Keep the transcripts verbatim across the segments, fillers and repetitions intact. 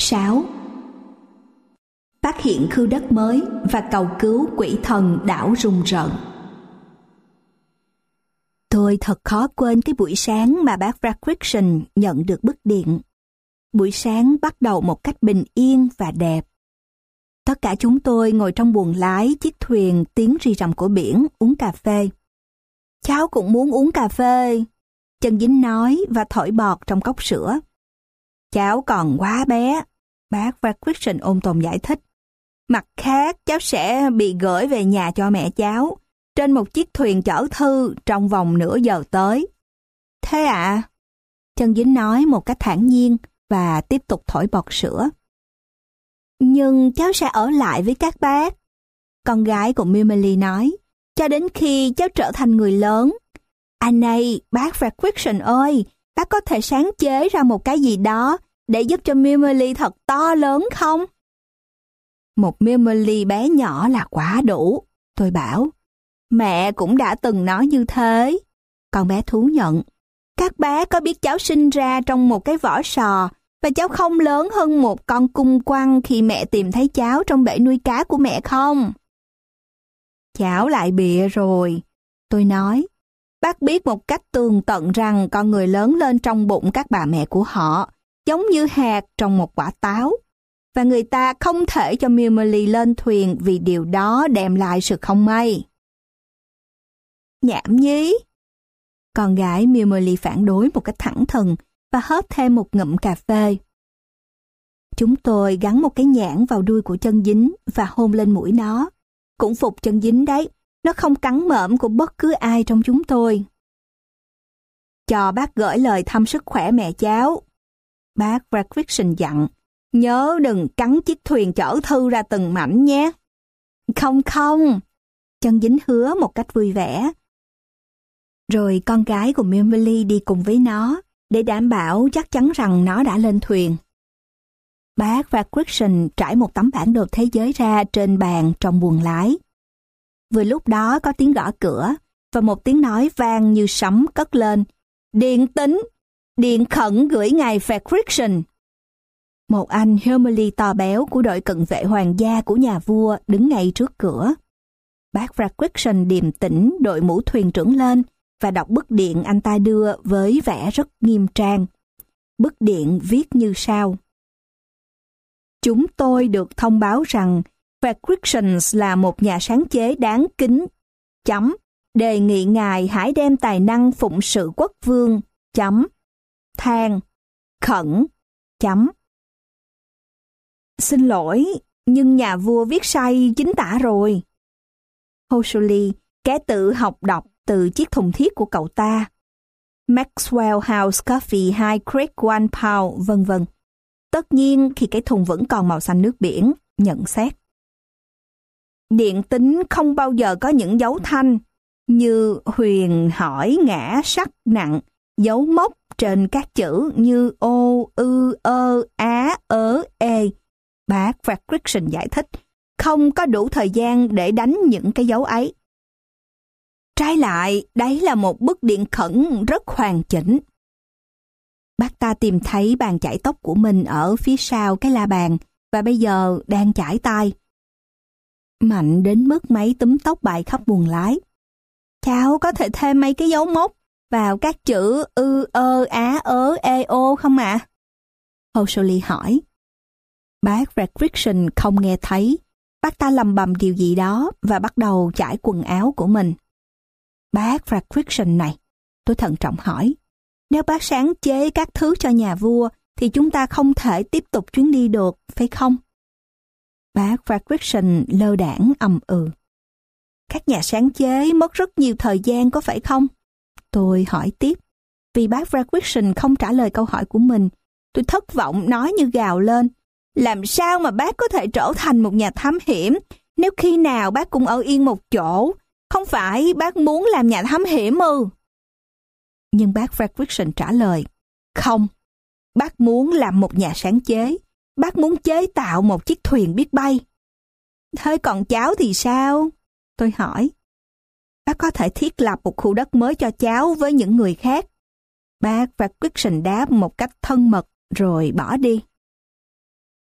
sáu. Phát hiện khu đất mới và cầu cứu quỷ thần đảo rùng rợn. Tôi thật khó quên cái buổi sáng mà bác Fredrickson nhận được bức điện. Buổi sáng bắt đầu một cách bình yên và đẹp. Tất cả chúng tôi ngồi trong buồng lái chiếc thuyền tiến rì rầm của biển uống cà phê. Cháu cũng muốn uống cà phê, Chân Dính nói và thổi bọt trong cốc sữa. Cháu còn quá bé, bác Fredrickson ôn tồn giải thích. Mặt khác, cháu sẽ bị gửi về nhà cho mẹ cháu trên một chiếc thuyền chở thư trong vòng nửa giờ tới. Thế ạ? À? Chân Dính nói một cách thản nhiên và tiếp tục thổi bọt sữa. Nhưng cháu sẽ ở lại với các bác, con gái của Mimely nói, cho đến khi cháu trở thành người lớn. À này, bác Fredrickson ơi, bác có thể sáng chế ra một cái gì đó để giúp cho Mimely thật to lớn không? Một Mimely bé nhỏ là quá đủ, tôi bảo. Mẹ cũng đã từng nói như thế. Con bé thú nhận. Các bác có biết cháu sinh ra trong một cái vỏ sò và cháu không lớn hơn một con cung quăng khi mẹ tìm thấy cháu trong bể nuôi cá của mẹ không? Cháu lại bịa rồi, tôi nói. Bác biết một cách tường tận rằng con người lớn lên trong bụng các bà mẹ của họ, giống như hạt trong một quả táo. Và người ta không thể cho Mimely lên thuyền vì điều đó đem lại sự không may. Nhảm nhí. Con gái Mimely phản đối một cách thẳng thừng và hớp thêm một ngụm cà phê. Chúng tôi gắn một cái nhãn vào đuôi của Chân Dính và hôn lên mũi nó. Cũng phục Chân Dính đấy, nó không cắn mõm của bất cứ ai trong chúng tôi. Cho bác gửi lời thăm sức khỏe mẹ cháu. Bác Fredrickson dặn, nhớ đừng cắn chiếc thuyền chở thư ra từng mảnh nhé. Không không, Chân Dính hứa một cách vui vẻ. Rồi con gái của Mimely đi cùng với nó để đảm bảo chắc chắn rằng nó đã lên thuyền. Bác Fredrickson trải một tấm bản đồ thế giới ra trên bàn trong buồng lái. Vừa lúc đó có tiếng gõ cửa và một tiếng nói vang như sấm cất lên. Điện tín, điện khẩn gửi ngài Fredrickson. Một anh Hermely to béo của đội cận vệ hoàng gia của nhà vua đứng ngay trước cửa. Bác Fredrickson điềm tĩnh đội mũ thuyền trưởng lên và đọc bức điện anh ta đưa với vẻ rất nghiêm trang. Bức điện viết như sau. Chúng tôi được thông báo rằng Fredrickson là một nhà sáng chế đáng kính. Chấm. Đề nghị ngài hãy đem tài năng phụng sự quốc vương. Chấm. Than. Khẩn. Chấm. Xin lỗi, nhưng nhà vua viết sai chính tả rồi. Hoshuli, kẻ tự học đọc từ chiếc thùng thiết của cậu ta. Maxwell House Coffee hai Creek one pound, vân vân. Tất nhiên khi cái thùng vẫn còn màu xanh nước biển, nhận xét. Điện tín không bao giờ có những dấu thanh như huyền, hỏi, ngã, sắc, nặng, dấu mốc trên các chữ như ô, ư, ơ, á, ớ, ê. Bác Fredrickson giải thích, không có đủ thời gian để đánh những cái dấu ấy. Trái lại, đấy là một bức điện khẩn rất hoàn chỉnh. Bác ta tìm thấy bàn chải tóc của mình ở phía sau cái la bàn và bây giờ đang chải tay. Mạnh đến mức mấy túm tóc bại khắp buồng lái. Cháu có thể thêm mấy cái dấu mốc vào các chữ ư, ơ, á, ớ, ê, ô không ạ? À? Hoshuli hỏi. Bác Fredrickson không nghe thấy. Bác ta lầm bầm điều gì đó và bắt đầu chải quần áo của mình. Bác Fredrickson này, tôi thận trọng hỏi. Nếu bác sáng chế các thứ cho nhà vua thì chúng ta không thể tiếp tục chuyến đi được, phải không? Bác Fredrickson lơ đãng ầm ừ. Các nhà sáng chế mất rất nhiều thời gian có phải không? Tôi hỏi tiếp. Vì bác Fredrickson không trả lời câu hỏi của mình, tôi thất vọng nói như gào lên. Làm sao mà bác có thể trở thành một nhà thám hiểm nếu khi nào bác cũng ở yên một chỗ? Không phải bác muốn làm nhà thám hiểm ư? Nhưng bác Fredrickson trả lời, không, bác muốn làm một nhà sáng chế, bác muốn chế tạo một chiếc thuyền biết bay. Thế còn cháu thì sao? Tôi hỏi. Bác có thể thiết lập một khu đất mới cho cháu với những người khác. Bác Fredrickson đáp một cách thân mật rồi bỏ đi.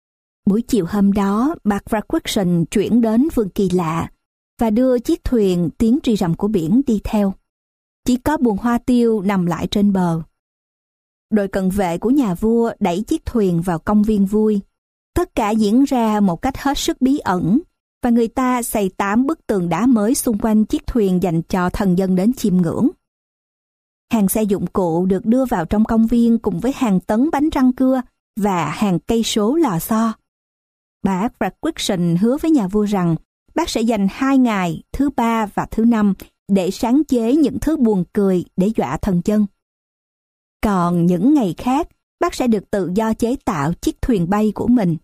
Buổi chiều hôm đó, bác Fredrickson chuyển đến vườn kỳ lạ và đưa chiếc thuyền tiến rì rầm của biển đi theo. Chỉ có buồng hoa tiêu nằm lại trên bờ. Đội cận vệ của nhà vua đẩy chiếc thuyền vào công viên vui. Tất cả diễn ra một cách hết sức bí ẩn, và người ta xây tám bức tường đá mới xung quanh chiếc thuyền dành cho thần dân đến chiêm ngưỡng. Hàng xe dụng cụ được đưa vào trong công viên cùng với hàng tấn bánh răng cưa và hàng cây số lò xo. Bác Fredrickson hứa với nhà vua rằng bác sẽ dành hai ngày, thứ ba và thứ năm, để sáng chế những thứ buồn cười để dọa thần dân. Còn những ngày khác, bác sẽ được tự do chế tạo chiếc thuyền bay của mình.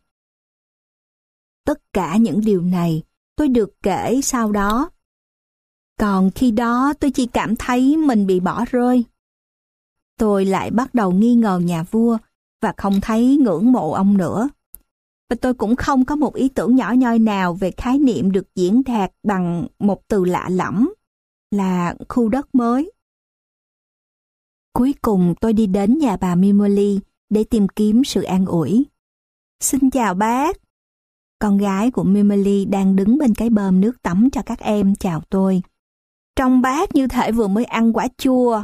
Tất cả những điều này tôi được kể sau đó. Còn khi đó tôi chỉ cảm thấy mình bị bỏ rơi. Tôi lại bắt đầu nghi ngờ nhà vua và không thấy ngưỡng mộ ông nữa. Và tôi cũng không có một ý tưởng nhỏ nhoi nào về khái niệm được diễn đạt bằng một từ lạ lẫm là khu đất mới. Cuối cùng tôi đi đến nhà bà Mimoli để tìm kiếm sự an ủi. Xin chào bác. Con gái của Mimoli đang đứng bên cái bơm nước tắm cho các em chào tôi. Trông bác như thể vừa mới ăn quả chua.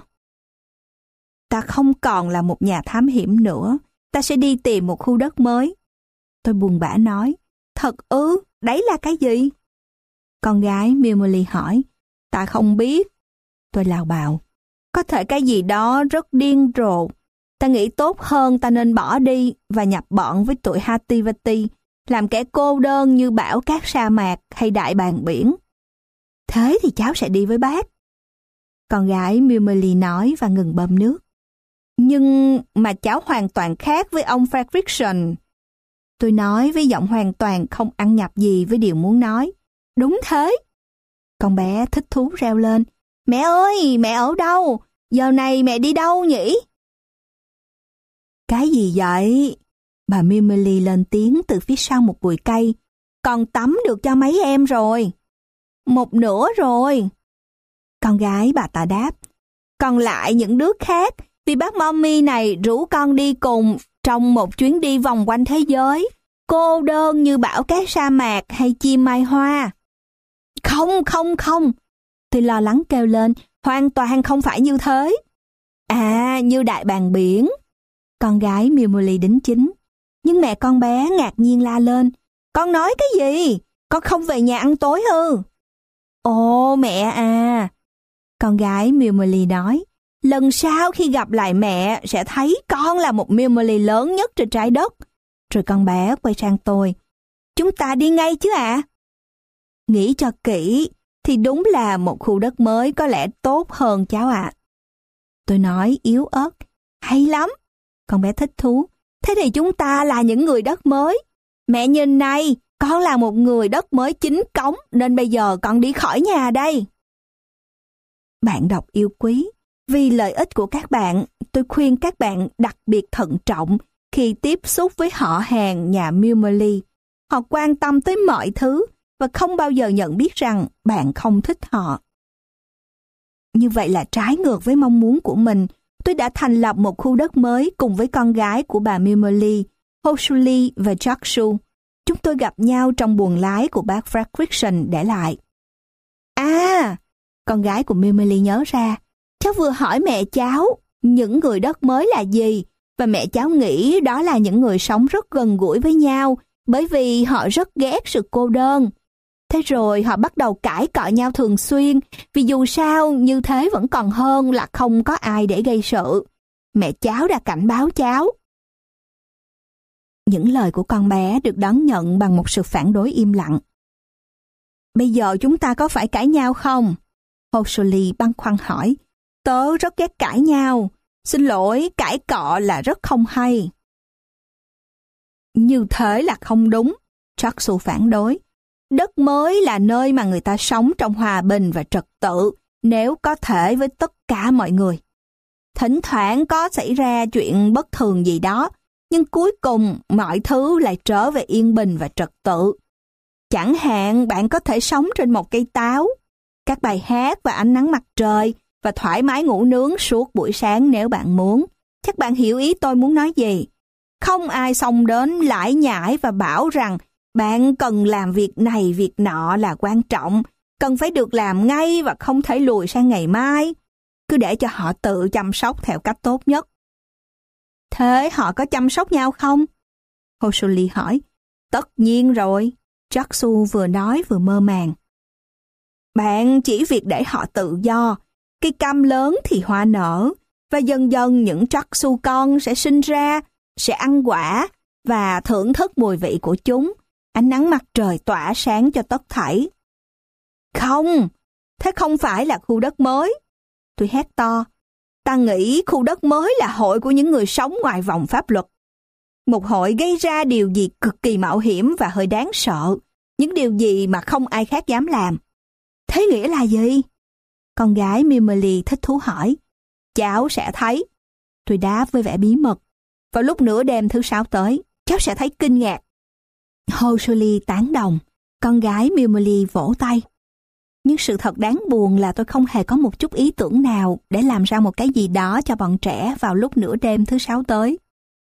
Ta không còn là một nhà thám hiểm nữa. Ta sẽ đi tìm một khu đất mới. Tôi buồn bã nói. Thật ư, đấy là cái gì? Con gái Mimoli hỏi. Ta không biết. Tôi lào bào. Có thể cái gì đó rất điên rồ. Ta nghĩ tốt hơn ta nên bỏ đi và nhập bọn với tụi Hativati, làm kẻ cô đơn như bão cát sa mạc hay đại bàng biển. Thế thì cháu sẽ đi với bác. Con gái Mimoli nói và ngừng bơm nước. Nhưng mà cháu hoàn toàn khác với ông Fredrickson. Tôi nói với giọng hoàn toàn không ăn nhập gì với điều muốn nói. Đúng thế. Con bé thích thú reo lên. Mẹ ơi, mẹ ở đâu? Giờ này mẹ đi đâu nhỉ? Cái gì vậy? Bà Mimoli lên tiếng từ phía sau một bụi cây. Con tắm được cho mấy em rồi. Một nửa rồi. Con gái bà ta đáp. Còn lại những đứa khác, vì bác mommy này rủ con đi cùng trong một chuyến đi vòng quanh thế giới, cô đơn như bão cát sa mạc hay chim mai hoa. Không, không, không. Tôi lo lắng kêu lên, hoàn toàn không phải như thế. À, như đại bàng biển. Con gái Mimoli đính chính. Nhưng mẹ con bé ngạc nhiên la lên. Con nói cái gì? Con không về nhà ăn tối ư? Ồ mẹ à. Con gái Mimoli nói. Lần sau khi gặp lại mẹ sẽ thấy con là một Mimoli lớn nhất trên trái đất. Rồi con bé quay sang tôi. Chúng ta đi ngay chứ ạ? À? Nghĩ cho kỹ thì đúng là một khu đất mới có lẽ tốt hơn cháu ạ. À. Tôi nói yếu ớt. Hay lắm. Con bé thích thú. Thế thì chúng ta là những người đất mới. Mẹ nhìn này, con là một người đất mới chính cống, nên bây giờ con đi khỏi nhà đây. Bạn đọc yêu quý, vì lợi ích của các bạn, tôi khuyên các bạn đặc biệt thận trọng khi tiếp xúc với họ hàng nhà Mimoli. Họ quan tâm tới mọi thứ và không bao giờ nhận biết rằng bạn không thích họ. Như vậy là trái ngược với mong muốn của mình. Tôi đã thành lập một khu đất mới cùng với con gái của bà Mimoli, Hoshuli và Jakshu. Chúng tôi gặp nhau trong buồng lái của bác Fredrickson để lại. À, con gái của Mimoli nhớ ra, cháu vừa hỏi mẹ cháu những người đất mới là gì, và mẹ cháu nghĩ đó là những người sống rất gần gũi với nhau, bởi vì họ rất ghét sự cô đơn. Thế rồi họ bắt đầu cãi cọ nhau thường xuyên, vì dù sao như thế vẫn còn hơn là không có ai để gây sự. Mẹ cháu đã cảnh báo cháu. Những lời của con bé được đón nhận bằng một sự phản đối im lặng. Bây giờ chúng ta có phải cãi nhau không? Hoshuli băn khoăn hỏi. Tớ rất ghét cãi nhau. Xin lỗi, cãi cọ là rất không hay. Như thế là không đúng, Jakshu phản đối. Đất mới là nơi mà người ta sống trong hòa bình và trật tự, nếu có thể với tất cả mọi người. Thỉnh thoảng có xảy ra chuyện bất thường gì đó, nhưng cuối cùng mọi thứ lại trở về yên bình và trật tự. Chẳng hạn bạn có thể sống trên một cây táo, các bài hát và ánh nắng mặt trời, và thoải mái ngủ nướng suốt buổi sáng nếu bạn muốn. Chắc bạn hiểu ý tôi muốn nói gì. Không ai xông đến lải nhải và bảo rằng bạn cần làm việc này việc nọ là quan trọng, cần phải được làm ngay và không thể lùi sang ngày mai. Cứ để cho họ tự chăm sóc theo cách tốt nhất. Thế họ có chăm sóc nhau không? Hoshuli hỏi. Tất nhiên rồi, Jaksu vừa nói vừa mơ màng. Bạn chỉ việc để họ tự do, cây cam lớn thì hoa nở, và dần dần những Jaksu con sẽ sinh ra, sẽ ăn quả và thưởng thức mùi vị của chúng. Ánh nắng mặt trời tỏa sáng cho tất thảy. Không, thế không phải là khu đất mới. Tôi hét to. Ta nghĩ khu đất mới là hội của những người sống ngoài vòng pháp luật. Một hội gây ra điều gì cực kỳ mạo hiểm và hơi đáng sợ. Những điều gì mà không ai khác dám làm. Thế nghĩa là gì? Con gái Mimeli thích thú hỏi. Cháu sẽ thấy. Tôi đáp với vẻ bí mật. Vào lúc nửa đêm thứ sáu tới, cháu sẽ thấy kinh ngạc. Hoshuli tán đồng. Con gái Mimeli vỗ tay. Nhưng sự thật đáng buồn là tôi không hề có một chút ý tưởng nào để làm ra một cái gì đó cho bọn trẻ vào lúc nửa đêm thứ sáu tới.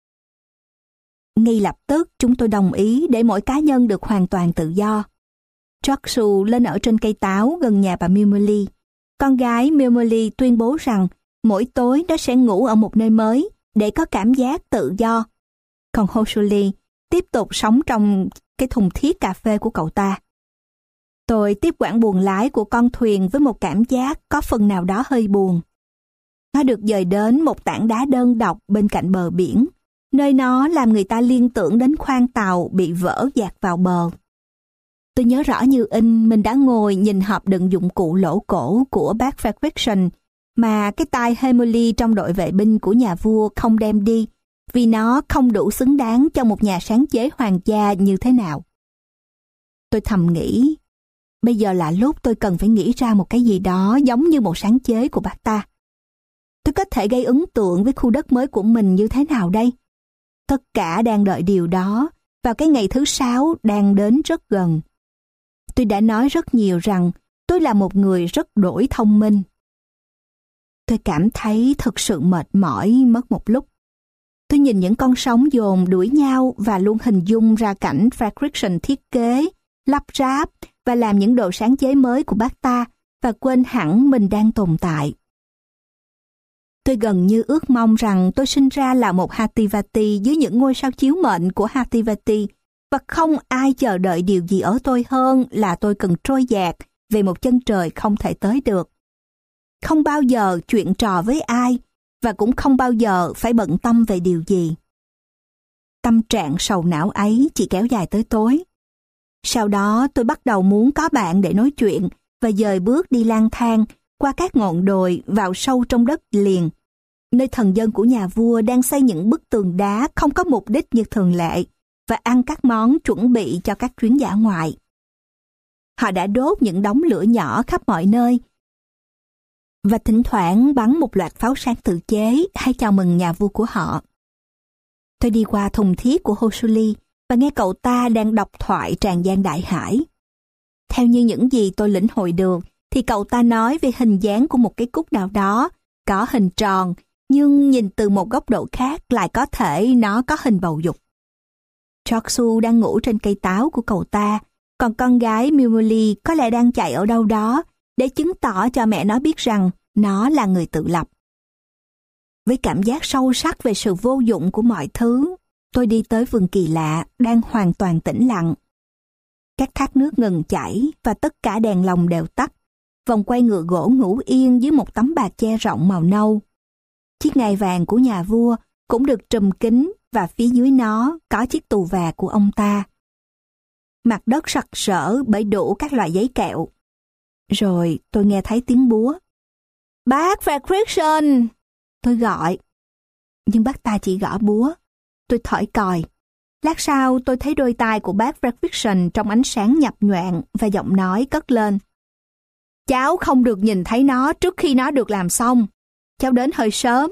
Ngay lập tức chúng tôi đồng ý để mỗi cá nhân được hoàn toàn tự do. Jaksu lên ở trên cây táo gần nhà bà Mimeli. Con gái Mimeli tuyên bố rằng mỗi tối nó sẽ ngủ ở một nơi mới để có cảm giác tự do. Còn Hoshuli tiếp tục sống trong cái thùng thiết cà phê của cậu ta. Tôi tiếp quản buồng lái của con thuyền với một cảm giác có phần nào đó hơi buồn. Nó được dời đến một tảng đá đơn độc bên cạnh bờ biển, nơi nó làm người ta liên tưởng đến khoang tàu bị vỡ dạt vào bờ. Tôi nhớ rõ như in mình đã ngồi nhìn hộp đựng dụng cụ lỗ cổ của bác Fredrickson mà cái tai Hemoli trong đội vệ binh của nhà vua không đem đi vì nó không đủ xứng đáng cho một nhà sáng chế hoàng gia như thế nào. Tôi thầm nghĩ, bây giờ là lúc tôi cần phải nghĩ ra một cái gì đó giống như một sáng chế của bác ta. Tôi có thể gây ấn tượng với khu đất mới của mình như thế nào đây? Tất cả đang đợi điều đó vào cái ngày thứ sáu đang đến rất gần. Tôi đã nói rất nhiều rằng tôi là một người rất đỗi thông minh. Tôi cảm thấy thực sự mệt mỏi mất một lúc. Tôi nhìn những con sóng dồn đuổi nhau và luôn hình dung ra cảnh Fredrickson thiết kế, lắp ráp và làm những đồ sáng chế mới của bác ta và quên hẳn mình đang tồn tại. Tôi gần như ước mong rằng tôi sinh ra là một Hattivati dưới những ngôi sao chiếu mệnh của Hattivati và không ai chờ đợi điều gì ở tôi hơn là tôi cần trôi dạt về một chân trời không thể tới được. Không bao giờ chuyện trò với ai và cũng không bao giờ phải bận tâm về điều gì. Tâm trạng sầu não ấy chỉ kéo dài tới tối. Sau đó tôi bắt đầu muốn có bạn để nói chuyện và dời bước đi lang thang qua các ngọn đồi vào sâu trong đất liền, nơi thần dân của nhà vua đang xây những bức tường đá không có mục đích như thường lệ và ăn các món chuẩn bị cho các chuyến dã ngoại. Họ đã đốt những đống lửa nhỏ khắp mọi nơi và thỉnh thoảng bắn một loạt pháo sáng tự chế hay chào mừng nhà vua của họ. Tôi đi qua thùng thiết của Hoshuli và nghe cậu ta đang đọc thoại tràn gian đại hải. Theo như những gì tôi lĩnh hội được, thì cậu ta nói về hình dáng của một cái cúc nào đó, có hình tròn, nhưng nhìn từ một góc độ khác lại có thể nó có hình bầu dục. Jaksu đang ngủ trên cây táo của cậu ta, còn con gái Mimoli có lẽ đang chạy ở đâu đó để chứng tỏ cho mẹ nó biết rằng nó là người tự lập. Với cảm giác sâu sắc về sự vô dụng của mọi thứ, tôi đi tới vườn kỳ lạ đang hoàn toàn tĩnh lặng. Các thác nước ngừng chảy và tất cả đèn lồng đều tắt. Vòng quay ngựa gỗ ngủ yên dưới một tấm bạt che rộng màu nâu. Chiếc ngai vàng của nhà vua cũng được trùm kín và phía dưới nó có chiếc tù và của ông ta. Mặt đất sặc sỡ bởi đủ các loại giấy kẹo. Rồi tôi nghe thấy tiếng búa. Bác Fredrickson! Tôi gọi. Nhưng bác ta chỉ gõ búa. Tôi thổi còi. Lát sau tôi thấy đôi tai của bác Fredrickson trong ánh sáng nhập nhoạng và giọng nói cất lên. Cháu không được nhìn thấy nó trước khi nó được làm xong. Cháu đến hơi sớm.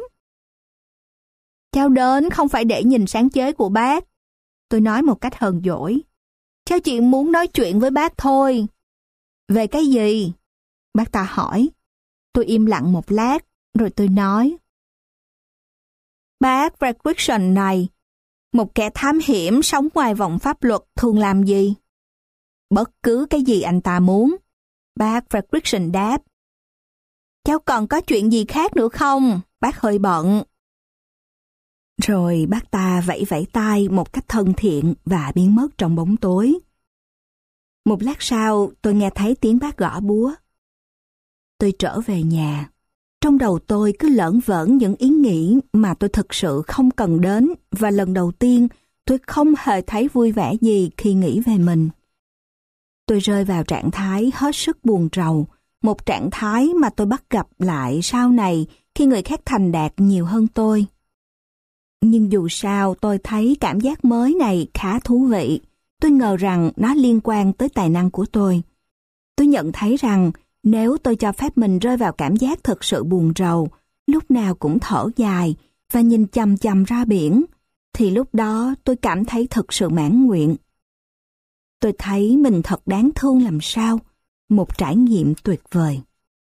Cháu đến không phải để nhìn sáng chế của bác. Tôi nói một cách hờn dỗi. Cháu chỉ muốn nói chuyện với bác thôi. Về cái gì? Bác ta hỏi. Tôi im lặng một lát, rồi tôi nói. Bác Fredrickson này, Một kẻ thám hiểm sống ngoài vòng pháp luật thường làm gì? Bất cứ cái gì anh ta muốn. Bác Fredrickson đáp. Cháu còn có chuyện gì khác nữa không? Bác hơi bận. Rồi bác ta vẫy vẫy tay một cách thân thiện và biến mất trong bóng tối. Một lát sau, tôi nghe thấy tiếng bác gõ búa. Tôi trở về nhà. Trong đầu tôi cứ lởn vởn những ý nghĩ mà tôi thực sự không cần đến, và lần đầu tiên tôi không hề thấy vui vẻ gì khi nghĩ về mình. Tôi rơi vào trạng thái hết sức buồn rầu, một trạng thái mà tôi bắt gặp lại sau này khi người khác thành đạt nhiều hơn tôi. Nhưng dù sao tôi thấy cảm giác mới này khá thú vị. Tôi ngờ rằng nó liên quan tới tài năng của tôi. Tôi nhận thấy rằng nếu tôi cho phép mình rơi vào cảm giác thực sự buồn rầu, lúc nào cũng thở dài và nhìn chằm chằm ra biển, thì lúc đó tôi cảm thấy thực sự mãn nguyện. Tôi thấy mình thật đáng thương làm sao, một trải nghiệm tuyệt vời.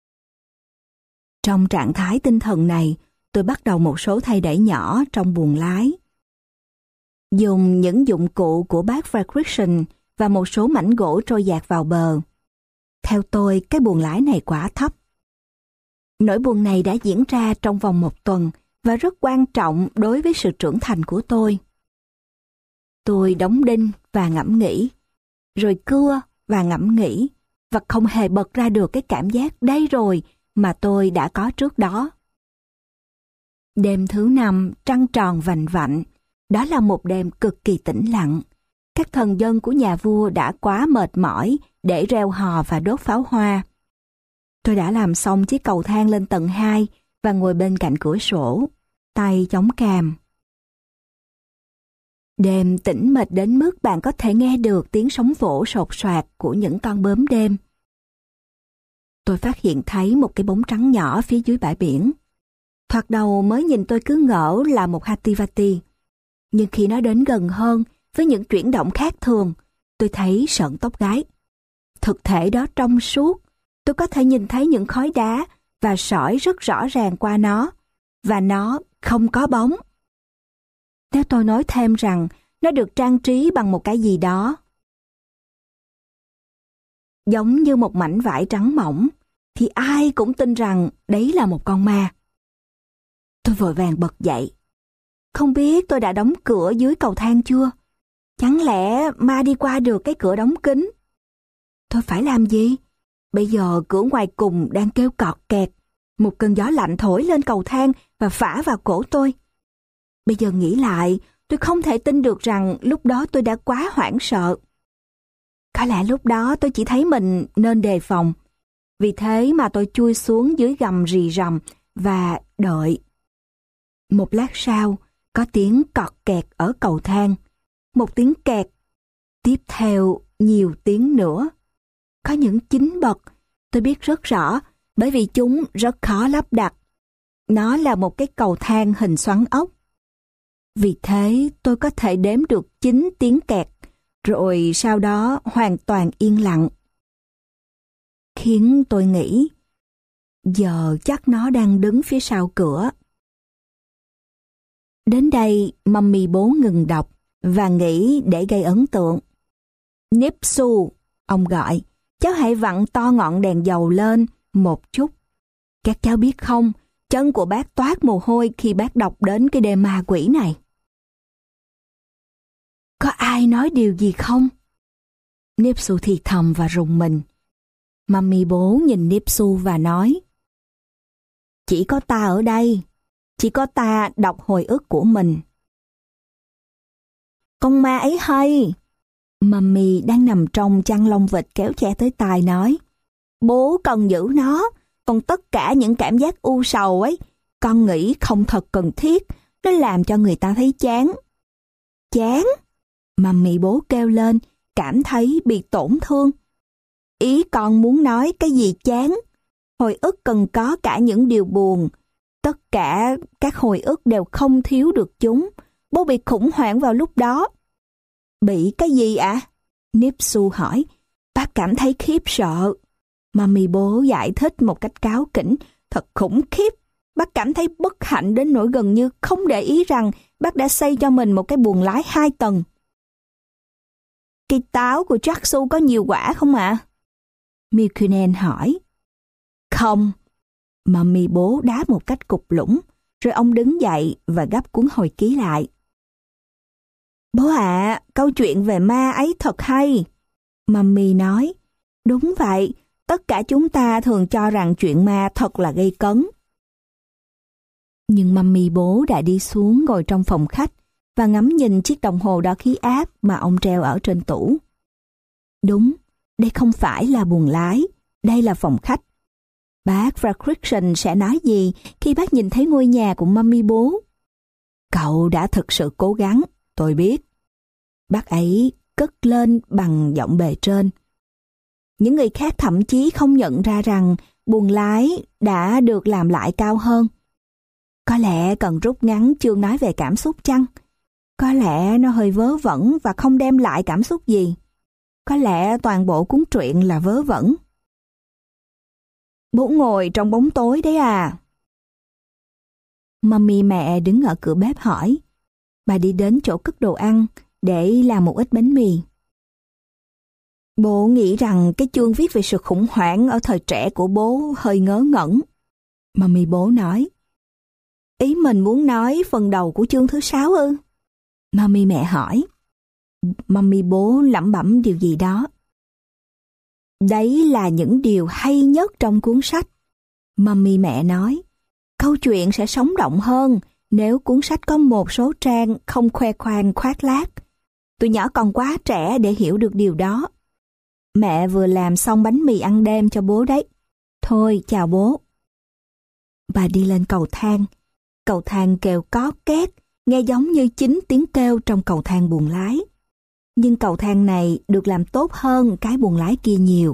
Trong trạng thái tinh thần này, tôi bắt đầu một số thay đổi nhỏ trong buồng lái. Dùng những dụng cụ của bác Fredrickson và một số mảnh gỗ trôi dạt vào bờ. Theo tôi, cái buồng lái này quá thấp. Nỗi buồn này đã diễn ra trong vòng một tuần và rất quan trọng đối với sự trưởng thành của tôi. Tôi đóng đinh và ngẫm nghĩ, rồi cưa và ngẫm nghĩ, và không hề bật ra được cái cảm giác đây rồi mà tôi đã có trước đó. Đêm thứ năm, trăng tròn vành vạnh. Đó là một đêm cực kỳ tĩnh lặng. Các thần dân của nhà vua đã quá mệt mỏi để reo hò và đốt pháo hoa. Tôi đã làm xong chiếc cầu thang lên tầng hai và ngồi bên cạnh cửa sổ, tay chống cằm. Đêm tĩnh mịch đến mức bạn có thể nghe được tiếng sóng vỗ sột soạt của những con bướm đêm. Tôi phát hiện thấy một cái bóng trắng nhỏ phía dưới bãi biển. Thoạt đầu mới nhìn tôi cứ ngỡ là một Hativati. Nhưng khi nó đến gần hơn, với những chuyển động khác thường, tôi thấy sợn tóc gáy. Thực thể đó trong suốt, tôi có thể nhìn thấy những khói đá và sỏi rất rõ ràng qua nó, và nó không có bóng. Nếu tôi nói thêm rằng nó được trang trí bằng một cái gì đó, giống như một mảnh vải trắng mỏng, thì ai cũng tin rằng đấy là một con ma. Tôi vội vàng bật dậy. Không biết tôi đã đóng cửa dưới cầu thang chưa? Chẳng lẽ ma đi qua được cái cửa đóng kín? Tôi phải làm gì? Bây giờ cửa ngoài cùng đang kêu cọt kẹt. Một cơn gió lạnh thổi lên cầu thang và phả vào cổ tôi. Bây giờ nghĩ lại, tôi không thể tin được rằng lúc đó tôi đã quá hoảng sợ. Có lẽ lúc đó tôi chỉ thấy mình nên đề phòng. Vì thế mà tôi chui xuống dưới gầm rì rầm và đợi. Một lát sau, có tiếng cọt kẹt ở cầu thang. Một tiếng kẹt. Tiếp theo, nhiều tiếng nữa. Có những chín bậc, tôi biết rất rõ, bởi vì chúng rất khó lắp đặt. Nó là một cái cầu thang hình xoắn ốc. Vì thế, tôi có thể đếm được chín tiếng kẹt, rồi sau đó hoàn toàn yên lặng. Khiến tôi nghĩ, giờ chắc nó đang đứng phía sau cửa. Đến đây, Mummy bố ngừng đọc và nghĩ để gây ấn tượng. Nipsu, ông gọi, cháu hãy vặn to ngọn đèn dầu lên một chút. Các cháu biết không, chân của bác toát mồ hôi khi bác đọc đến cái đêm ma quỷ này. Có ai nói điều gì không? Nipsu thì thầm và rùng mình. Mummy bố nhìn Nipsu và nói, chỉ có ta ở đây. Chỉ có ta đọc hồi ức của mình. Con ma ấy hay. Mummy đang nằm trong chăn lông vịt kéo che tới tai nói, bố cần giữ nó, còn tất cả những cảm giác u sầu ấy, con nghĩ không thật cần thiết, nó làm cho người ta thấy chán. Chán? Mummy bố kêu lên, cảm thấy bị tổn thương. Ý con muốn nói cái gì chán? Hồi ức cần có cả những điều buồn. Tất cả các hồi ức đều không thiếu được chúng. Bố bị khủng hoảng vào lúc đó. Bị cái gì ạ? À? Nipsu hỏi. Bác cảm thấy khiếp sợ. Mummy bố giải thích một cách cáu kỉnh. Thật khủng khiếp. Bác cảm thấy bất hạnh đến nỗi gần như không để ý rằng bác đã xây cho mình một cái buồng lái hai tầng. Cây táo của Jackson có nhiều quả không ạ? À? Milkinen hỏi. Không, Mummy bố đáp một cách cục lũng, rồi ông đứng dậy và gấp cuốn hồi ký lại. Bố ạ, à, câu chuyện về ma ấy thật hay. Mummy nói. Đúng vậy, tất cả chúng ta thường cho rằng chuyện ma thật là gây cấn. Nhưng Mummy bố đã đi xuống ngồi trong phòng khách và ngắm nhìn chiếc đồng hồ đo khí áp mà ông treo ở trên tủ. Đúng, đây không phải là buồng lái, đây là phòng khách. Bác Fredrickson sẽ nói gì khi bác nhìn thấy ngôi nhà của Mummy bố? Cậu đã thực sự cố gắng, tôi biết. Bác ấy cất lên bằng giọng bề trên. Những người khác thậm chí không nhận ra rằng buồng lái đã được làm lại cao hơn. Có lẽ cần rút ngắn chương nói về cảm xúc chăng? Có lẽ nó hơi vớ vẩn và không đem lại cảm xúc gì. Có lẽ toàn bộ cuốn truyện là vớ vẩn. Bố ngồi trong bóng tối đấy à? Mummy mẹ đứng ở cửa bếp hỏi. Bà đi đến chỗ cất đồ ăn để làm một ít bánh mì. Bố nghĩ rằng cái chương viết về sự khủng hoảng ở thời trẻ của bố hơi ngớ ngẩn. Mummy bố nói. Ý mình muốn nói phần đầu của chương thứ sáu ư? Mummy mẹ hỏi. Mummy bố lẩm bẩm điều gì đó. Đấy là những điều hay nhất trong cuốn sách. Mummy mẹ nói. Câu chuyện sẽ sống động hơn nếu cuốn sách có một số trang không khoe khoang khoác lác. Tụi nhỏ còn quá trẻ để hiểu được điều đó. Mẹ vừa làm xong bánh mì ăn đêm cho bố đấy. Thôi, chào bố. Bà đi lên cầu thang. Cầu thang kêu có két, nghe giống như chính tiếng kêu trong cầu thang buồng lái. Nhưng cầu thang này được làm tốt hơn cái buồng lái kia nhiều.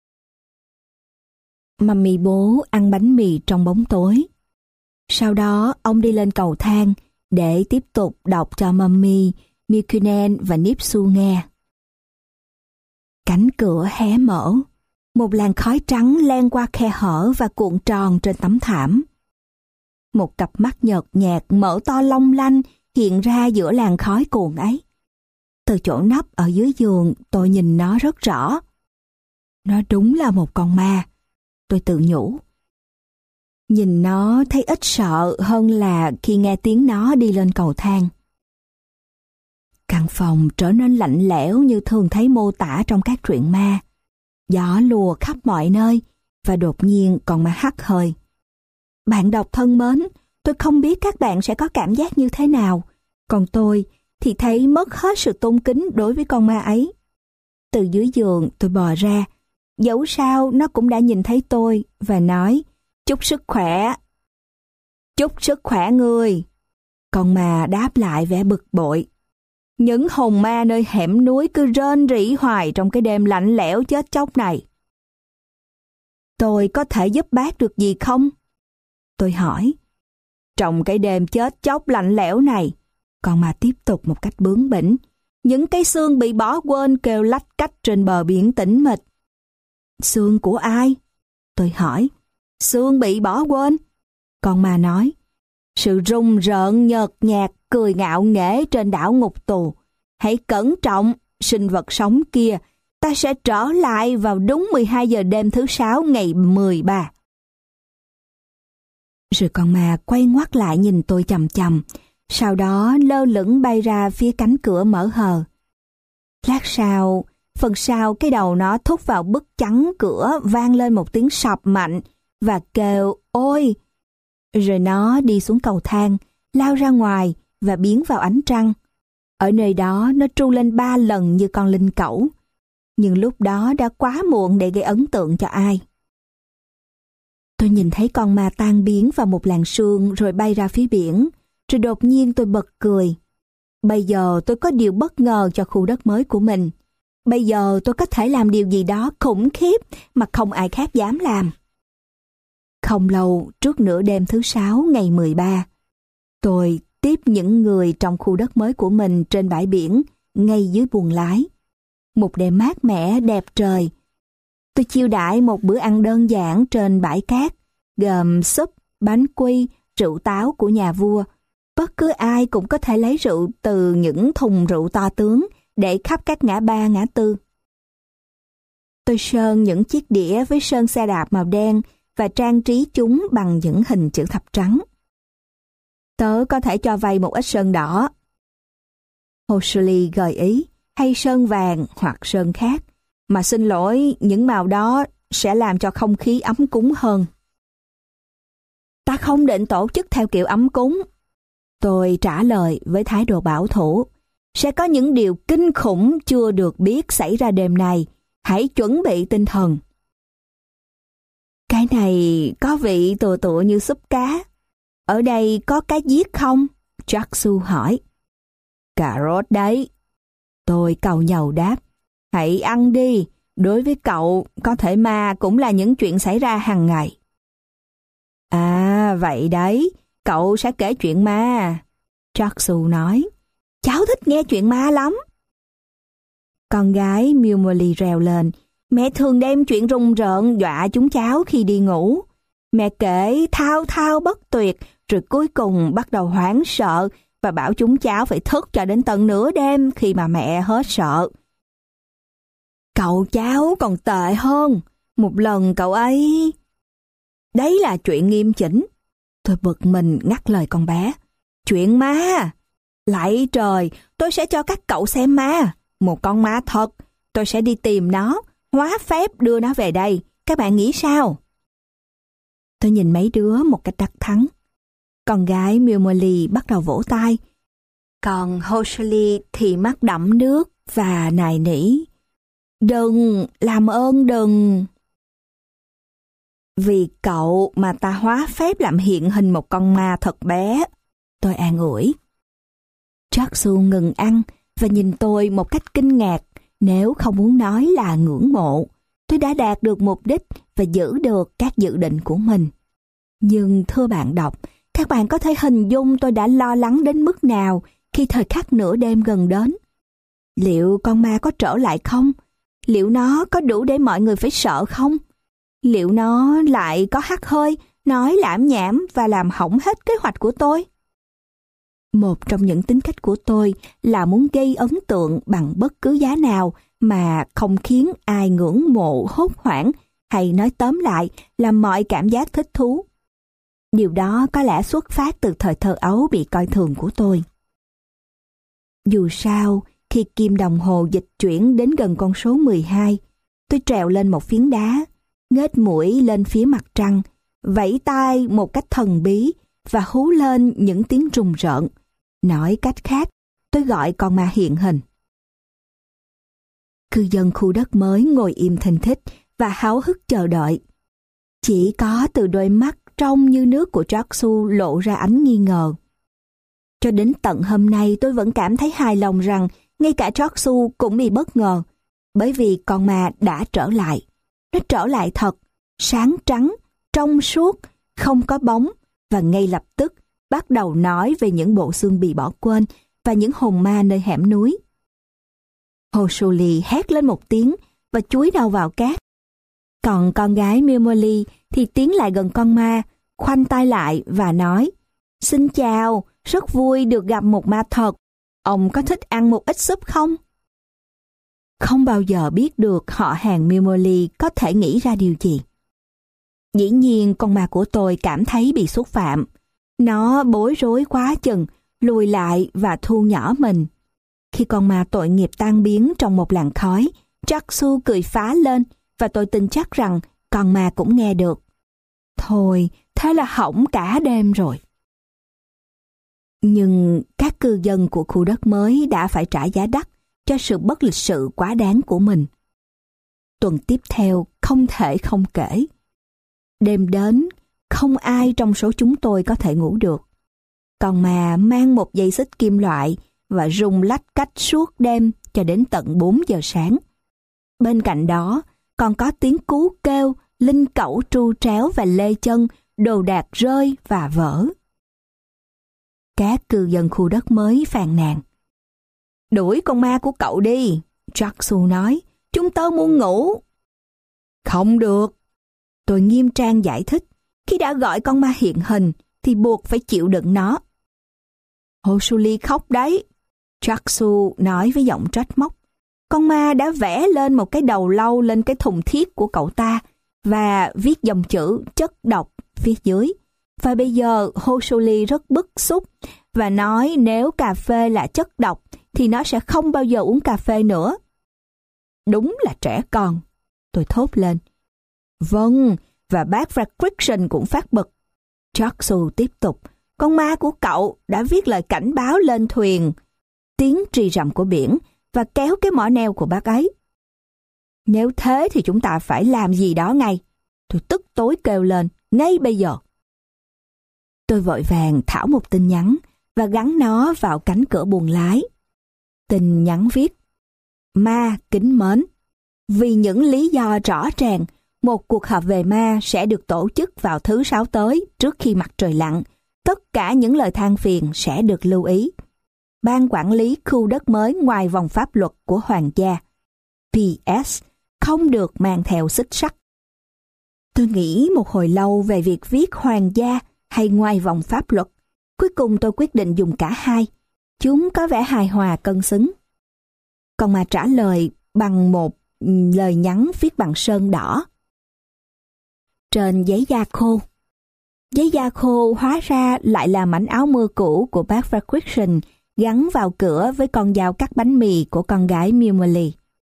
Mummy bố ăn bánh mì trong bóng tối. Sau đó ông đi lên cầu thang để tiếp tục đọc cho Mummy, Milkinen và Nipsu nghe. Cánh cửa hé mở, một làn khói trắng len qua khe hở và cuộn tròn trên tấm thảm. Một cặp mắt nhợt nhạt mở to long lanh hiện ra giữa làn khói cuồn ấy. Từ chỗ nấp ở dưới giường tôi nhìn nó rất rõ. Nó đúng là một con ma, tôi tự nhủ. Nhìn nó thấy ít sợ hơn là khi nghe tiếng nó đi lên cầu thang. Căn phòng trở nên lạnh lẽo như thường thấy mô tả trong các truyện ma. Gió lùa khắp mọi nơi và đột nhiên còn ma hắt hơi. Bạn đọc thân mến, tôi không biết các bạn sẽ có cảm giác như thế nào. Còn tôi thì thấy mất hết sự tôn kính đối với con ma ấy. Từ dưới giường tôi bò ra, dẫu sao nó cũng đã nhìn thấy tôi và nói, chúc sức khỏe. Chúc sức khỏe người. Con ma đáp lại vẻ bực bội. Những hồn ma nơi hẻm núi cứ rên rỉ hoài trong cái đêm lạnh lẽo chết chóc này. Tôi có thể giúp bác được gì không? Tôi hỏi. Trong cái đêm chết chóc lạnh lẽo này, con ma tiếp tục một cách bướng bỉnh. Những cái xương bị bỏ quên kêu lách cách trên bờ biển tĩnh mịch. Xương của ai? Tôi hỏi. Xương bị bỏ quên. Con ma nói. Sự rùng rợn nhợt nhạt cười ngạo nghễ trên đảo ngục tù. Hãy cẩn trọng, sinh vật sống kia. Ta sẽ trở lại vào đúng mười hai giờ đêm thứ sáu ngày mười ba. Rồi con ma quay ngoắt lại nhìn tôi chằm chằm. Sau đó lơ lửng bay ra phía cánh cửa mở hờ. Lát sau, phần sau cái đầu nó thúc vào bức chắn cửa vang lên một tiếng sập mạnh và kêu ôi. Rồi nó đi xuống cầu thang, lao ra ngoài và biến vào ánh trăng. Ở nơi đó nó tru lên ba lần như con linh cẩu. Nhưng lúc đó đã quá muộn để gây ấn tượng cho ai. Tôi nhìn thấy con ma tan biến vào một làn sương rồi bay ra phía biển. Rồi đột nhiên tôi bật cười. Bây giờ tôi có điều bất ngờ cho khu đất mới của mình. Bây giờ tôi có thể làm điều gì đó khủng khiếp mà không ai khác dám làm. Không lâu trước nửa đêm thứ sáu ngày mười ba, tôi tiếp những người trong khu đất mới của mình trên bãi biển ngay dưới buồng lái. Một đêm mát mẻ đẹp trời. Tôi chiêu đãi một bữa ăn đơn giản trên bãi cát, gồm súp, bánh quy, rượu táo của nhà vua, Bất cứ ai cũng có thể lấy rượu từ những thùng rượu to tướng để khắp các ngã ba ngã tư. Tôi sơn những chiếc đĩa với sơn xe đạp màu đen và trang trí chúng bằng những hình chữ thập trắng. Tớ có thể cho vay một ít sơn đỏ, Hoshuli gợi ý, hay sơn vàng hoặc sơn khác, mà xin lỗi, những màu đó sẽ làm cho không khí ấm cúng hơn. Ta không định tổ chức theo kiểu ấm cúng. Tôi trả lời với thái độ bảo thủ. Sẽ có những điều kinh khủng chưa được biết xảy ra đêm nay. Hãy chuẩn bị tinh thần. Cái này có vị tựa tựa như súp cá. Ở đây có cá giết không? Jacksu hỏi. Cà rốt đấy. Tôi cầu nhàu đáp. Hãy ăn đi. Đối với cậu, có thể ma cũng là những chuyện xảy ra hàng ngày. À, vậy đấy. Cậu sẽ kể chuyện ma. Jacksu nói. Cháu thích nghe chuyện ma lắm. Con gái Mulmuli reo lên. Mẹ thường đem chuyện rùng rợn dọa chúng cháu khi đi ngủ. Mẹ kể thao thao bất tuyệt, rồi cuối cùng bắt đầu hoảng sợ và bảo chúng cháu phải thức cho đến tận nửa đêm khi mà mẹ hết sợ. Cậu cháu còn tệ hơn. Một lần cậu ấy... Đấy là chuyện nghiêm chỉnh. Tôi bực mình ngắt lời con bé. Chuyện ma. Lạy trời, tôi sẽ cho các cậu xem ma. Một con ma thật. Tôi sẽ đi tìm nó, hóa phép đưa nó về đây. Các bạn nghĩ sao? Tôi nhìn mấy đứa một cách đắc thắng. Con gái Mulmuli bắt đầu vỗ tay. Còn Hoshuli thì mắt đẫm nước và nài nỉ. Đừng, làm ơn đừng. Vì cậu mà ta hóa phép làm hiện hình một con ma thật bé. Tôi an ủi. Jacksu ngừng ăn và nhìn tôi một cách kinh ngạc, nếu không muốn nói là ngưỡng mộ. Tôi đã đạt được mục đích và giữ được các dự định của mình. Nhưng thưa bạn đọc, các bạn có thể hình dung tôi đã lo lắng đến mức nào khi thời khắc nửa đêm gần đến. Liệu con ma có trở lại không? Liệu nó có đủ để mọi người phải sợ không? Liệu nó lại có hắt hơi, nói lảm nhảm và làm hỏng hết kế hoạch của tôi? Một trong những tính cách của tôi là muốn gây ấn tượng bằng bất cứ giá nào mà không khiến ai ngưỡng mộ, hốt hoảng hay nói tóm lại là mọi cảm giác thích thú. Điều đó có lẽ xuất phát từ thời thơ ấu bị coi thường của tôi. Dù sao, khi kim đồng hồ dịch chuyển đến gần con số mười hai, tôi trèo lên một phiến đá, nghếch mũi lên phía mặt trăng, vẫy tay một cách thần bí và hú lên những tiếng rùng rợn. Nói cách khác, tôi gọi con ma hiện hình. Cư dân khu đất mới ngồi im thình thít và háo hức chờ đợi. Chỉ có từ đôi mắt trong như nước của Jacksu lộ ra ánh nghi ngờ. Cho đến tận hôm nay tôi vẫn cảm thấy hài lòng rằng ngay cả Jacksu cũng bị bất ngờ, bởi vì con ma đã trở lại. Nó trở lại thật, sáng trắng, trong suốt, không có bóng, và ngay lập tức bắt đầu nói về những bộ xương bị bỏ quên và những hồn ma nơi hẻm núi. Hoshuli hét lên một tiếng và chúi đầu vào cát. Còn con gái Mulmuli thì tiến lại gần con ma, khoanh tay lại và nói: Xin chào, rất vui được gặp một ma thật. Ông có thích ăn một ít súp không? Không bao giờ biết được họ hàng Mulmuli có thể nghĩ ra điều gì. Dĩ nhiên con ma của tôi cảm thấy bị xúc phạm. Nó bối rối quá chừng, lùi lại và thu nhỏ mình. Khi con ma tội nghiệp tan biến trong một làn khói, Jacksu cười phá lên và tôi tin chắc rằng con ma cũng nghe được. Thôi, thế là hỏng cả đêm rồi. Nhưng các cư dân của khu đất mới đã phải trả giá đắt cho sự bất lịch sự quá đáng của mình. Tuần tiếp theo không thể không kể. Đêm đến, không ai trong số chúng tôi có thể ngủ được. Con ma mang một dây xích kim loại và rung lách cách suốt đêm cho đến tận bốn giờ sáng. Bên cạnh đó, còn có tiếng cú kêu, linh cẩu tru tréo và lê chân, đồ đạc rơi và vỡ. Các cư dân khu đất mới phàn nàn. Đuổi con ma của cậu đi, Jacksu nói, chúng tớ muốn ngủ. Không được, tôi nghiêm trang giải thích, khi đã gọi con ma hiện hình thì buộc phải chịu đựng nó. Hosuli khóc đấy. Chaksu nói với giọng trách móc. Con ma đã vẽ lên một cái đầu lâu lên cái thùng thiết của cậu ta và viết dòng chữ chất độc phía dưới. Và bây giờ Hosuli rất bức xúc và nói nếu cà phê là chất độc thì nó sẽ không bao giờ uống cà phê nữa. Đúng là trẻ con, tôi thốt lên. Vâng, và bác Fredrickson cũng phát bực. Chaksu tiếp tục. Con ma của cậu đã viết lời cảnh báo lên thuyền tiếng trì rầm của biển và kéo cái mỏ neo của bác ấy. Nếu thế thì chúng ta phải làm gì đó ngay. Tôi tức tối kêu lên, ngay bây giờ. Tôi vội vàng thảo một tin nhắn và gắn nó vào cánh cửa buồng lái. Tin nhắn viết: Ma kính mến, vì những lý do rõ ràng, một cuộc họp về ma sẽ được tổ chức vào thứ sáu tới trước khi mặt trời lặn. Tất cả những lời than phiền sẽ được lưu ý. Ban quản lý khu đất mới ngoài vòng pháp luật của hoàng gia. pê ét. Không được mang theo xích sắt. Tôi nghĩ một hồi lâu về việc viết hoàng gia hay ngoài vòng pháp luật. Cuối cùng tôi quyết định dùng cả hai. Chúng có vẻ hài hòa cân xứng. Còn mà trả lời bằng một lời nhắn viết bằng sơn đỏ. Trên giấy da khô. Giấy da khô hóa ra lại là mảnh áo mưa cũ của bác Fredrickson gắn vào cửa với con dao cắt bánh mì của con gái Mimoli.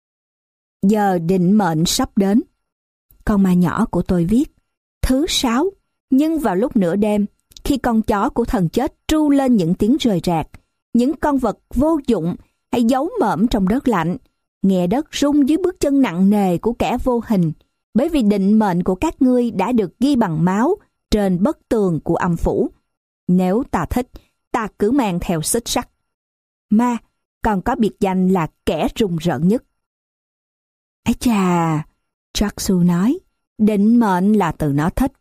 Giờ định mệnh sắp đến. Con ma nhỏ của tôi viết thứ sáu, nhưng vào lúc nửa đêm, khi con chó của thần chết tru lên những tiếng rời rạc, những con vật vô dụng hay giấu mõm trong đất lạnh, nghe đất rung dưới bước chân nặng nề của kẻ vô hình, bởi vì định mệnh của các ngươi đã được ghi bằng máu trên bức tường của âm phủ. Nếu ta thích, ta cứ mang theo xích sắt. Ma còn có biệt danh là kẻ rùng rợn nhất. Ái chà, Chaksu nói, định mệnh là từ nó thích.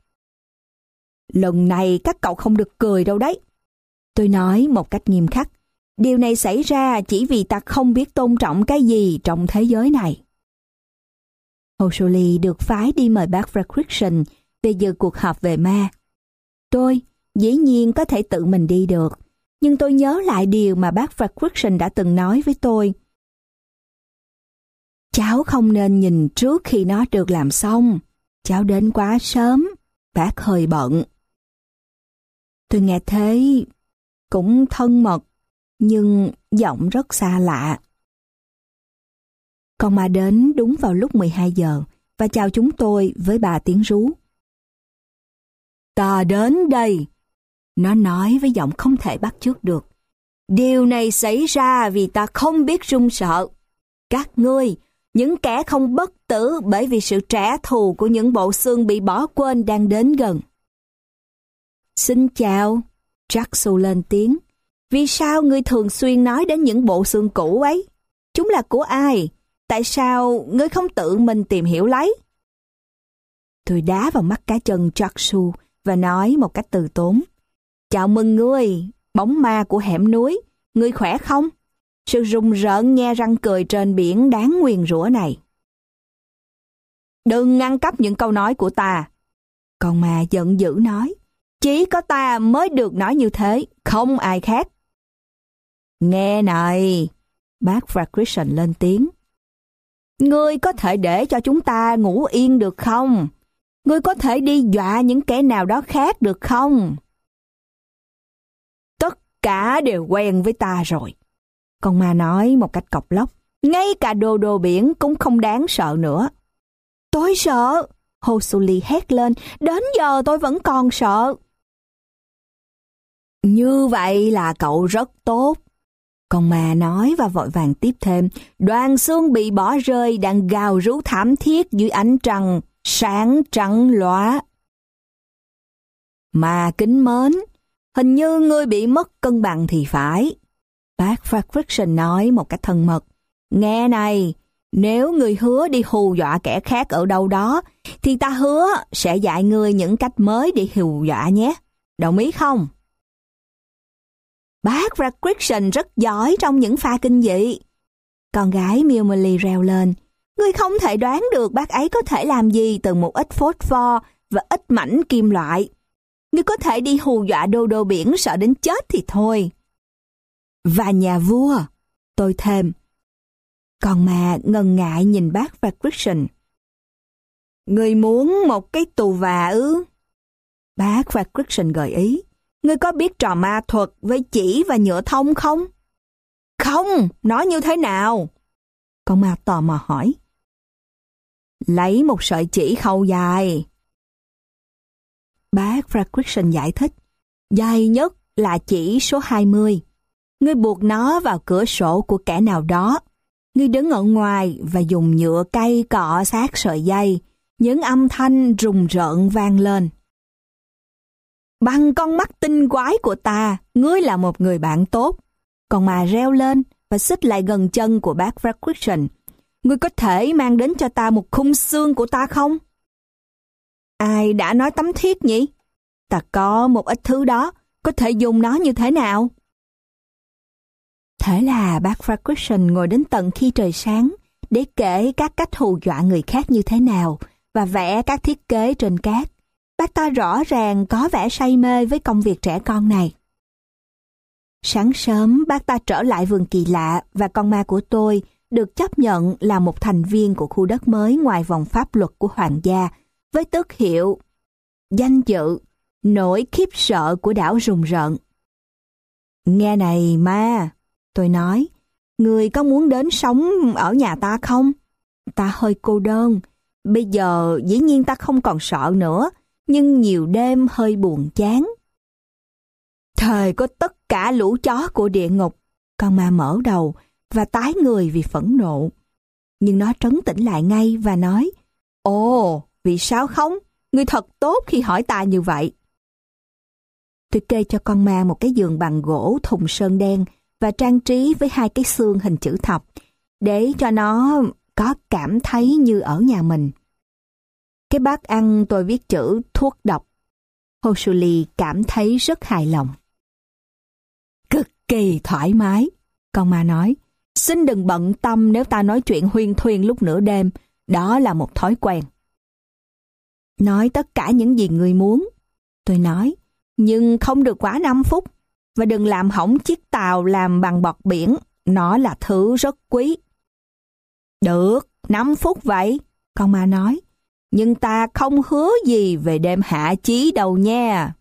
Lần này các cậu không được cười đâu đấy. Tôi nói một cách nghiêm khắc. Điều này xảy ra chỉ vì ta không biết tôn trọng cái gì trong thế giới này. Hosuli được phái đi mời bác Fredrickson về dự cuộc họp về ma. Tôi dĩ nhiên có thể tự mình đi được, nhưng tôi nhớ lại điều mà bác Fredrickson đã từng nói với tôi. Cháu không nên nhìn trước khi nó được làm xong. Cháu đến quá sớm, bác hơi bận. Tôi nghe thế cũng thân mật, nhưng giọng rất xa lạ. Con ma đến đúng vào lúc mười hai giờ và chào chúng tôi với ba tiếng rú. Ta đến đây, nó nói với giọng không thể bắt chước được. Điều này xảy ra vì ta không biết run sợ. Các ngươi, những kẻ không bất tử bởi vì sự trả thù của những bộ xương bị bỏ quên đang đến gần. Xin chào, Chaksu lên tiếng. Vì sao ngươi thường xuyên nói đến những bộ xương cũ ấy? Chúng là của ai? Tại sao ngươi không tự mình tìm hiểu lấy? Tôi đá vào mắt cá chân Chaksu và nói một cách từ tốn. Chào mừng ngươi, bóng ma của hẻm núi. Ngươi khỏe không? Sự rùng rợn nhe răng cười trên biển đáng nguyền rủa này. Đừng ngăn cắp những câu nói của ta. Con ma giận dữ nói. Chỉ có ta mới được nói như thế, không ai khác. Nghe này, bác Fredrickson lên tiếng. Ngươi có thể để cho chúng ta ngủ yên được không? Ngươi có thể đi dọa những kẻ nào đó khác được không? Tất cả đều quen với ta rồi. Con ma nói một cách cộc lốc. Ngay cả đồ đồ biển cũng không đáng sợ nữa. Tôi sợ. Hosuli hét lên. Đến giờ tôi vẫn còn sợ. Như vậy là cậu rất tốt. Con ma nói và vội vàng tiếp thêm. Đoàn xương bị bỏ rơi đang gào rú thảm thiết dưới ánh trăng sáng trắng lóa. Mà kính mến, hình như ngươi bị mất cân bằng thì phải. Bác Fredrickson nói một cách thân mật. Nghe này, nếu ngươi hứa đi hù dọa kẻ khác ở đâu đó, thì ta hứa sẽ dạy ngươi những cách mới để hù dọa nhé. Đồng ý không? Bác Fredrickson rất giỏi trong những pha kinh dị. Con gái Mimoli reo lên. Ngươi không thể đoán được bác ấy có thể làm gì từ một ít phốt pho và ít mảnh kim loại. Ngươi có thể đi hù dọa đô đô biển sợ đến chết thì thôi. Và nhà vua, tôi thêm. Con ma ngần ngại nhìn bác Fredrickson. Ngươi muốn một cái tù và ư? Bác Fredrickson gợi ý. Ngươi có biết trò ma thuật với chỉ và nhựa thông không? Không, nói như thế nào? Con ma tò mò hỏi. Lấy một sợi chỉ khâu dài. Bác Fredrickson giải thích. Dài nhất là chỉ số hai mươi. Ngươi buộc nó vào cửa sổ của kẻ nào đó. Ngươi đứng ở ngoài và dùng nhựa cây cọ sát sợi dây. Những âm thanh rùng rợn vang lên. Bằng con mắt tinh quái của ta, ngươi là một người bạn tốt. Con ma reo lên và xích lại gần chân của bác Fredrickson. Ngươi có thể mang đến cho ta một khung xương của ta không? Ai đã nói tấm thiết nhỉ? Ta có một ít thứ đó, có thể dùng nó như thế nào? Thế là bác Fredrickson ngồi đến tận khi trời sáng để kể các cách hù dọa người khác như thế nào và vẽ các thiết kế trên cát. Bác ta rõ ràng có vẻ say mê với công việc trẻ con này. Sáng sớm, bác ta trở lại vườn kỳ lạ và con ma của tôi được chấp nhận là một thành viên của khu đất mới ngoài vòng pháp luật của hoàng gia với tước hiệu danh dự nỗi khiếp sợ của đảo rùng rợn. Nghe này ma, tôi nói, người có muốn đến sống ở nhà ta không? Ta hơi cô đơn. Bây giờ dĩ nhiên ta không còn sợ nữa, nhưng nhiều đêm hơi buồn chán. Thời có tất cả lũ chó của địa ngục, con ma mở đầu và tái người vì phẫn nộ. Nhưng nó trấn tĩnh lại ngay và nói, ồ, vì sao không? Ngươi thật tốt khi hỏi ta như vậy. Tôi kê cho con ma một cái giường bằng gỗ thùng sơn đen và trang trí với hai cái xương hình chữ thập, để cho nó có cảm thấy như ở nhà mình. Cái bát ăn tôi viết chữ thuốc độc. Hoshuli cảm thấy rất hài lòng. Cực kỳ thoải mái, con ma nói. Xin đừng bận tâm nếu ta nói chuyện huyên thuyên lúc nửa đêm, đó là một thói quen. Nói tất cả những gì người muốn, tôi nói, nhưng không được quá năm phút, và đừng làm hỏng chiếc tàu làm bằng bọt biển, nó là thứ rất quý. Được, năm phút vậy, con ma nói, nhưng ta không hứa gì về đêm hạ chí đâu nha.